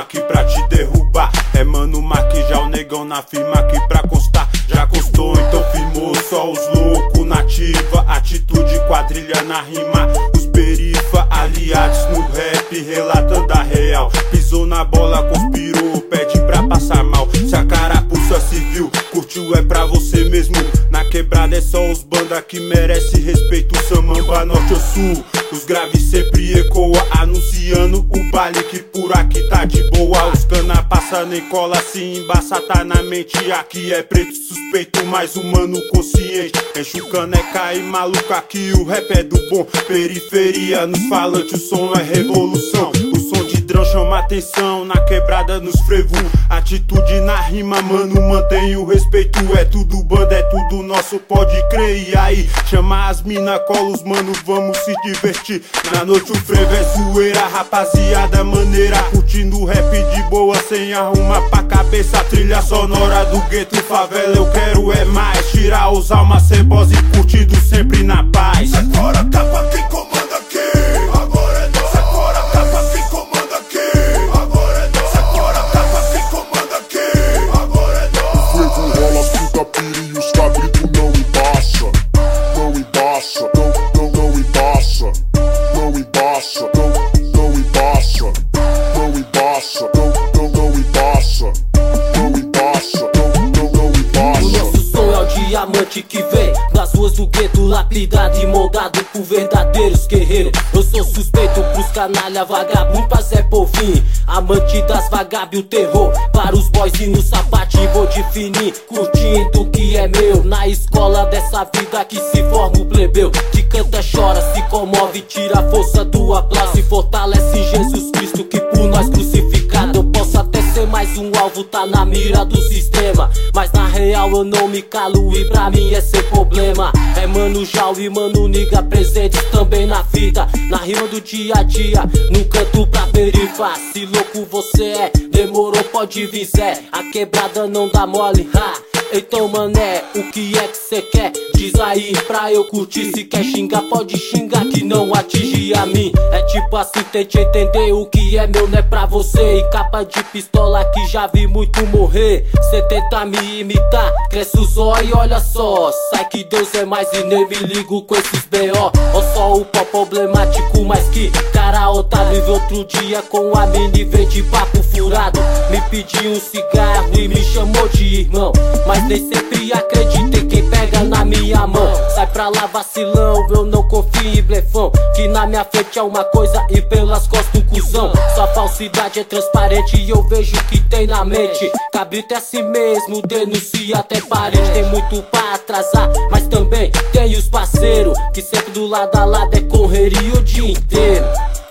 aqui pra te derrubar. É Mano Mark, já o negão na firma aqui pra constar. Já constou, então firmou, só os loucos nativa. Atitude, quadrilha na rima, os perifa aliados no rap, relatando a real. Pisou na bola, conspirou, pede pra passar mal. Se a carapuça se viu, curtiu é pra você mesmo. Na quebrada é só os banda que merece respeito. Samamba, norte ou sul, os graves sempre ecoa, anunciando o baile que por aqui tá de boa. Os cana passa nem cola, se embaça tá na mente. Aqui é preto suspeito, mais humano consciente. Enche o caneca e maluco, aqui o rap é do bom. Periferia nos falantes, o som é revolução. O som de drão chama atenção, na quebrada nos frevo. Atitude na rima, mano, mantém o respeito. É tudo banda, é tudo nosso, pode crer. E aí, chama as mina, cola os mano, vamos se divertir. Na noite o frevo é zoeira, rapaziada maneira. Curtindo o rap de boa, sem arrumar pra cabeça. Trilha sonora do gueto, favela, eu quero é mais. Tirar os almas cebosa e curtindo sempre na paz. Sai fora, capa, quem comanda aqui? Agora é nós. Sai fora, capa, quem comanda aqui? Agora é nós. Sai fora, capa, quem comanda aqui? Agora é nós. O frevo rola, puta pira e os cabritos não embaça. Não embaça, não embaça. Não embaça, não embaça. Não embaça, não embaça. Não embaça, não embaça. O nosso som é o diamante que vem das ruas do gueto, lapidado e moldado por verdadeiros guerreiros. Eu sou suspeito pros canalha vagabundo, pra Zé Povinho, amante das vagab e o terror para os boys e no sapatinho vou definir, curtindo o que é meu. Na escola dessa vida que se forma o plebeu, que canta, chora, se comove, tira a força do aplauso e fortalece em Jesus Cristo que por nós crucificado. Eu posso até ser mais um alvo, tá na mira do sistema, mas na real eu não me calo e pra mim é sem problema. É Mano Jal e Mano Niga presentes também na vida, na rima do dia a dia, num canto pra perifa. Se louco você é, demorou, pode vir Zé, a quebrada não dá mole, ha. Então mané, o que é que cê quer? Diz aí pra eu curtir, se quer xingar pode xingar que não atinge a mim. É tipo assim, tente entender o que é meu não é pra você. E capa de pistola que já vi muito morrer. Cê tenta me imitar, cresce o zóio e olha só. Sai que Deus é mais e nem me ligo com esses B.O. Ou só o pó problemático, mas que cara otário. Vive outro dia com a mini, vem de papo furado. Me pediu um cigarro e me chamou de irmão, mas nem sempre acredito em quem pega na minha mão. Sai pra lá vacilão, eu não confio em blefão, que na minha frente é uma coisa e pelas costas um cuzão. Sua falsidade é transparente e eu vejo o que tem na mente. Cabrito é assim mesmo, denuncia até parente. Tem muito pra atrasar, mas também tem os parceiros que sempre do lado a lado é correria o dia inteiro.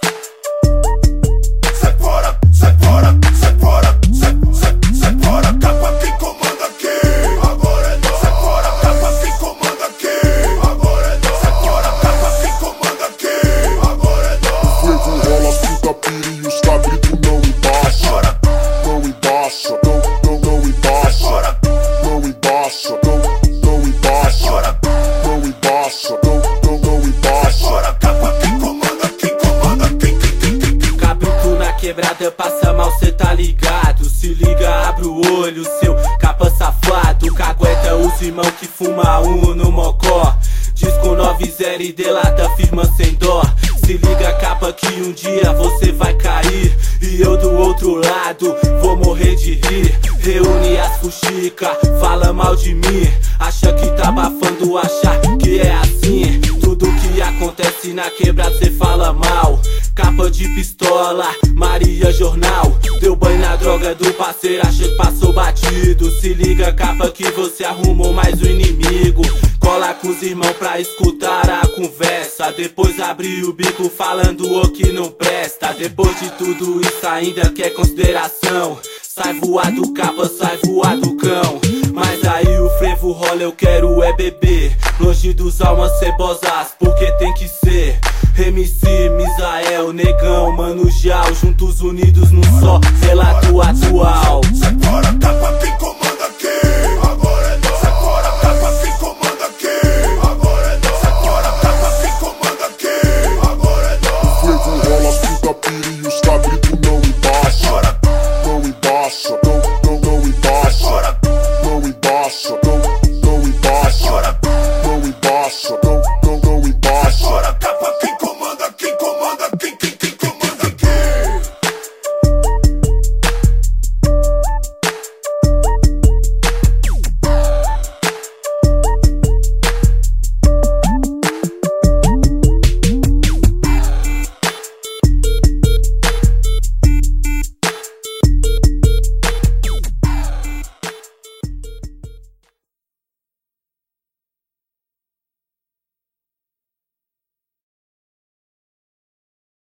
Sai fora, sai fora, sai fora, sai fora, capa, quem comanda aqui? Agora é nós. Sai fora, capa, quem comanda aqui? Agora é nós. Sai fora, capa, quem comanda aqui? Agora é nós. O frevo rola, puta pira e os cabritos não embaça. Não embaça, não embaça. Não embaça, não embaça. Não embaça, não embaça. Sai fora, capa, quem comanda, quem comanda, quem. Cabrito na quebrada passa mal, cê tá ligado. Se liga, abre o olho, seu capa safado. Cagueta os irmão que fuma no mocó. Disco 90 e delata, firma sem dó. Se liga, capa, que um dia você vai cair e eu do outro lado vou morrer de rir. Reúne as fuxica, fala mal de mim, acha que tá abafando, achar que é assim. Tudo que acontece na quebrada cê fala mal. Capa de pistola, Maria Jornal, deu banho na droga do parceiro, acha que passou batido. Se liga, capa, que você arrumou mais um inimigo. Cola com os irmãos pra escutar a conversa, depois abrir o bico falando o que não presta. Depois de tudo isso ainda quer consideração. Sai voado, capa, sai voado, cão. Mas aí o frevo rola, eu quero é beber longe dos almas cebosas, porque tem que ser. MC, Misael, Negão, Mano Jal, juntos unidos num só relato atual. Sai fora, capa.